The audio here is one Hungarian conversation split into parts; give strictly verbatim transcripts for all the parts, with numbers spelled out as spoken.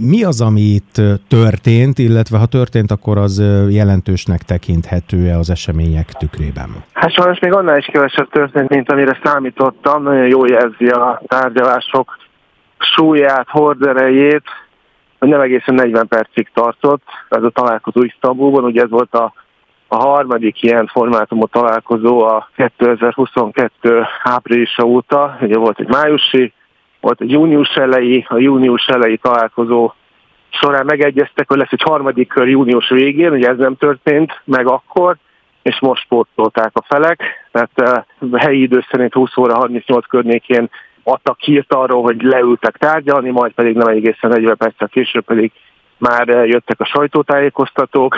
Mi az, ami itt történt, illetve ha történt, akkor az jelentősnek tekinthető-e az események tükrében? Hát sajnos még annál is kevesebb történt, mint amire számítottam. Nagyon jól jelzi a tárgyalások súlyát, horderejét, hogy nem egészen negyven percig tartott ez a találkozó Isztambulban. Ugye ez volt a, a harmadik ilyen formátumú találkozó a kétezer-huszonkettő áprilisa óta. Ugye volt egy májusi, volt egy június elejé, a június elejé találkozó során megegyeztek, hogy lesz egy harmadik kör június végén, ugye ez nem történt meg akkor, és most pótolták a felek, tehát a helyi idő szerint húsz óra harmincnyolc környékén adtak hírt arról, hogy leültek tárgyalni, majd pedig nem egészen negyven perccel később pedig már jöttek a sajtótájékoztatók.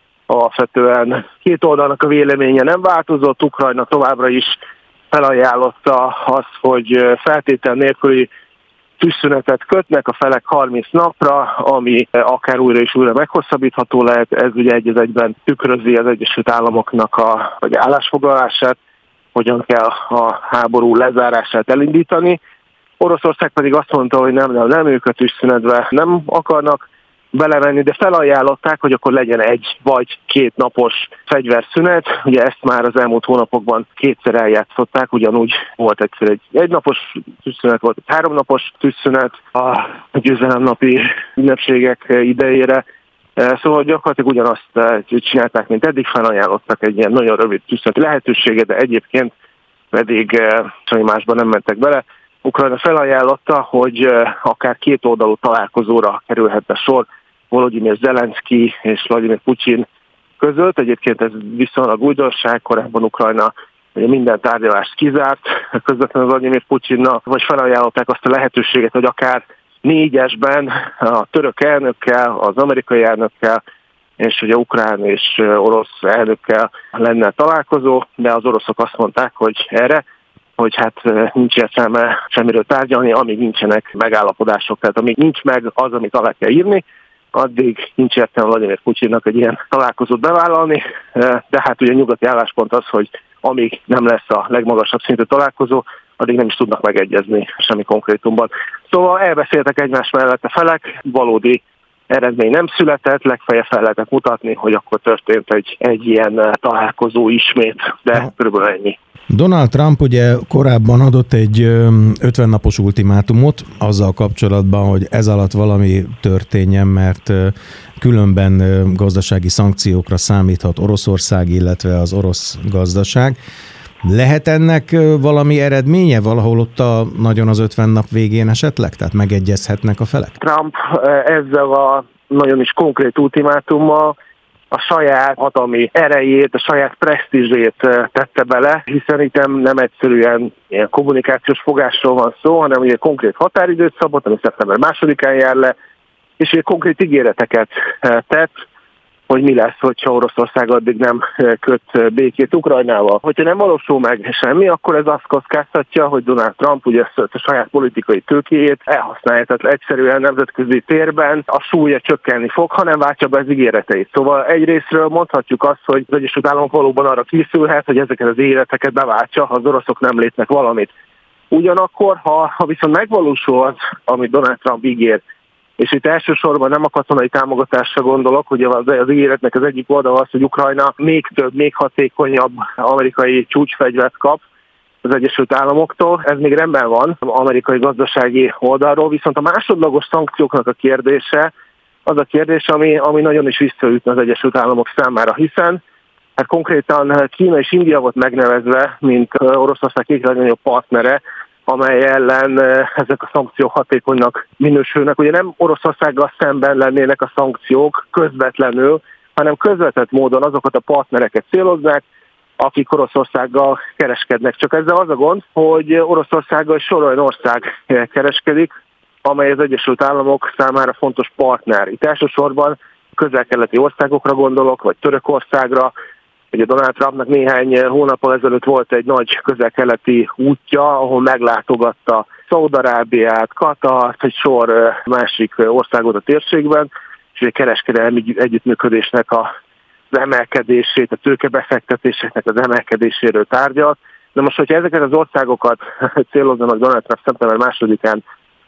Alapvetően két oldalnak a véleménye nem változott, Ukrajna továbbra is felajánlotta azt, hogy feltétel nélküli tűzszünetet kötnek a felek harminc napra, ami akár újra és újra meghosszabbítható lehet. Ez ugye egy az egyben tükrözi az Egyesült Államoknak a vagy állásfoglalását, hogyan kell a háború lezárását elindítani. Oroszország pedig azt mondta, hogy nem, nem, nem ők a tűzszünetbe nem akarnak belemenni, de felajánlották, hogy akkor legyen egy vagy két napos fegyverszünet. Ugye ezt már az elmúlt hónapokban kétszer eljátszották, ugyanúgy volt egyszer egy egynapos tűzszünet, volt egy háromnapos tűzszünet a győzelemnapi ünnepségek idejére. Szóval gyakorlatilag ugyanazt csinálták, mint eddig, felajánlottak egy ilyen nagyon rövid tűzszünet lehetőséget, de egyébként pedig semmi másban nem mentek bele. Ukrajna felajánlotta, hogy akár két oldalú találkozóra kerülhetne sor Volodymyr Zelenszky és Vladimir Putyin között. Egyébként ez viszonylag újdonság, korábban Ukrajna minden tárgyalást kizárt közvetlenül Vladimir Putyinnal, vagy felajánlották azt a lehetőséget, hogy akár négyesben a török elnökkel, az amerikai elnökkel és ugye ukrán és orosz elnökkel lenne találkozó, de az oroszok azt mondták, hogy erre, hogy hát nincs értelme semmiről tárgyalni, amíg nincsenek megállapodások. Tehát amíg nincs meg az, amit alá kell írni, addig nincs értelme Vladimir Putyinnak egy ilyen találkozót bevállalni, de hát ugye a nyugati álláspont az, hogy amíg nem lesz a legmagasabb szintű találkozó, addig nem is tudnak megegyezni semmi konkrétumban. Szóval elbeszéltek egymás mellett a felek, valódi eredmény nem született, legfeljebb fel lehetett mutatni, hogy akkor történt egy, egy ilyen találkozó ismét, de körülbelül ennyi. Donald Trump ugye korábban adott egy ötven napos ultimátumot azzal kapcsolatban, hogy ez alatt valami történjen, mert különben gazdasági szankciókra számíthat Oroszország, illetve az orosz gazdaság. Lehet ennek valami eredménye valahol ott a nagyon az ötven nap végén esetleg? Tehát megegyezhetnek a felek? Trump ezzel a nagyon is konkrét ultimátummal a saját hatalmi erejét, a saját presztízsét tette bele, hiszen itt nem, nem egyszerűen ilyen kommunikációs fogásról van szó, hanem ugye konkrét határidőt szabott, ami szeptember másodikán jár le, és ugye konkrét ígéreteket tett, hogy mi lesz, hogyha Oroszország addig nem köt békét Ukrajnával. Hogyha nem valósul meg semmi, akkor ez azt kockáztatja, hogy Donald Trump ugye a saját politikai tőkéjét elhasználja, tehát egyszerűen nemzetközi térben a súlya csökkenni fog, ha nem váltja be az ígéreteit. Szóval egyrészről mondhatjuk azt, hogy az Egyesült Államok valóban arra készülhet, hogy ezeket az ígéreteket beváltsa, ha az oroszok nem lépnek valamit. Ugyanakkor, ha, ha viszont megvalósul az, amit Donald Trump ígér, és itt elsősorban nem a katonai támogatásra gondolok, ugye az ígéretnek az egyik oldala az, hogy Ukrajna még több, még hatékonyabb amerikai csúcsfegyvert kap az Egyesült Államoktól. Ez még rendben van amerikai gazdasági oldalról, viszont a másodlagos szankcióknak a kérdése az a kérdés, ami, ami nagyon is visszaütne az Egyesült Államok számára, hiszen hát konkrétan Kína és India volt megnevezve, mint Oroszország két legnagyobb partnere, amely ellen ezek a szankciók hatékonynak minősülnek. Ugye nem Oroszországgal szemben lennének a szankciók közvetlenül, hanem közvetett módon azokat a partnereket célozzák, akik Oroszországgal kereskednek. Csak ezzel az a gond, hogy Oroszországgal sor olyan ország kereskedik, amely az Egyesült Államok számára fontos partner. Itt elsősorban közel-keleti országokra gondolok, vagy Törökországra. Ugye Donald Trumpnak néhány hónappal ezelőtt volt egy nagy közel-keleti útja, ahol meglátogatta Szaúd-Arábiát, Katart, egy sor másik országot a térségben, és egy kereskedelmi együttműködésnek az emelkedését, a tőkebefektetéseknek az emelkedéséről tárgyalt. De most, hogyha ezeket az országokat célozzanak Donald Trump szeptember másodikán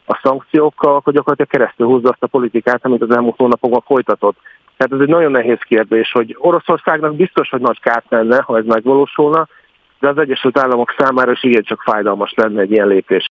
a szankciókkal, akkor gyakorlatilag keresztül húzza azt a politikát, amit az elmúlt hónapokban folytatott. Tehát ez egy nagyon nehéz kérdés, hogy Oroszországnak biztos, hogy nagy kárt lenne, ha ez megvalósulna, de az Egyesült Államok számára is igencsak fájdalmas lenne egy ilyen lépés.